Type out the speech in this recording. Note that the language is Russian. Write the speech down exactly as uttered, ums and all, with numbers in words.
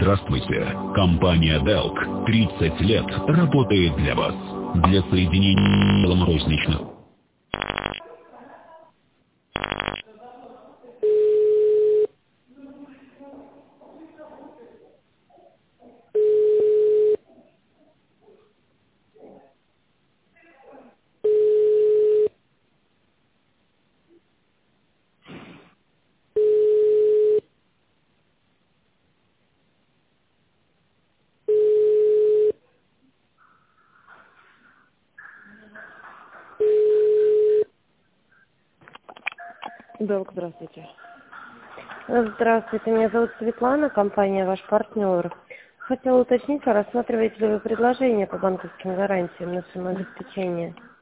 Здравствуйте. Компания Delk тридцать лет работает для вас. Для соединения розничных. Долг, здравствуйте. Здравствуйте, меня зовут Светлана, компания «Ваш партнер». Хотела уточнить, а рассматриваете ли вы предложение по банковским гарантиям на самообеспечение?